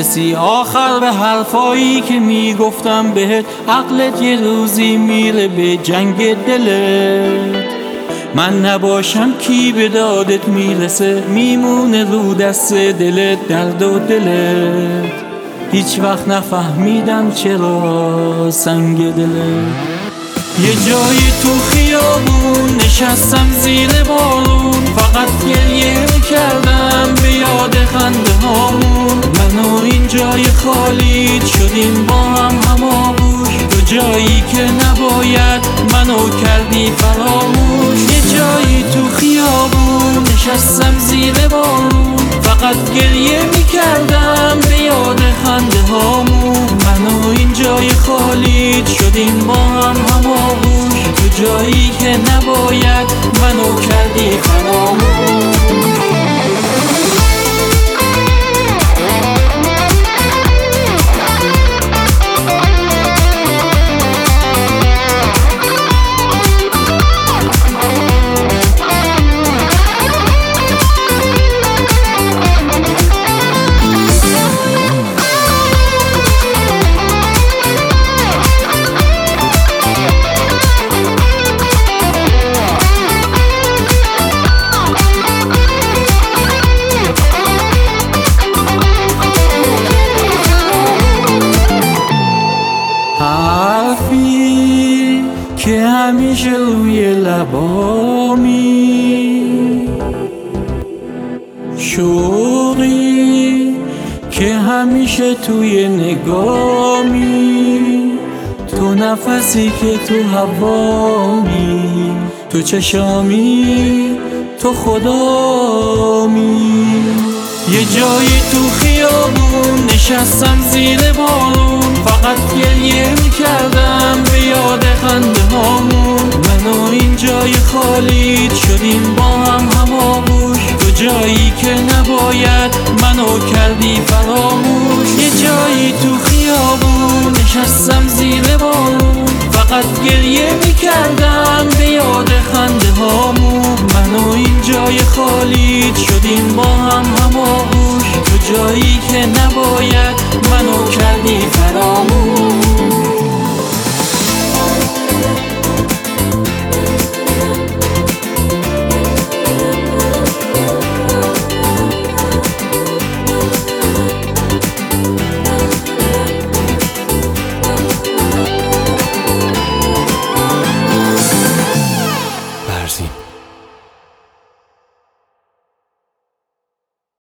میرسی آخر به حرفایی که میگفتم بهت. عقلت یه روزی میره به جنگ دلت. من نباشم کی به دادت میرسه، میمونه رو دست دلت درد و دلت. هیچ وقت نفهمیدم چرا سنگ دلت. یه جایی تو خیابون نشستم زیر بارون، فقط گریه میکردم به یاد خنده هامون. من و این جای خالی شدیم با هم آغوش، تو جایی که نباید منو کردی فراموش. یه جایی تو خیابون نشستم زیر بارون، فقط گریه میکردم به یاد خنده هامون. من و این جای خالی شدیم با هم آغوش، تو جایی که نباید منو کردی فراموش. حرفی که همیشه روی لبامی، شوقی که همیشه توی نگامی، تو نفسی که تو هوامی، تو چشامی، تو خدامی. یه جایی تو خیابون نشستم زیر بارون، فقط گریه میکردم به یاد خنده هامون. من و این جای خالی شدیم با هم آغوش، تو جایی که نباید منو کردی فراموش. یه جایی تو خیابون نشستم زیر بارون، فقط گریه میکردم به یاد خنده هامون. من و این جای خالی شدیم با هم آغوش، تو جایی که نباید منو کردی فراموش.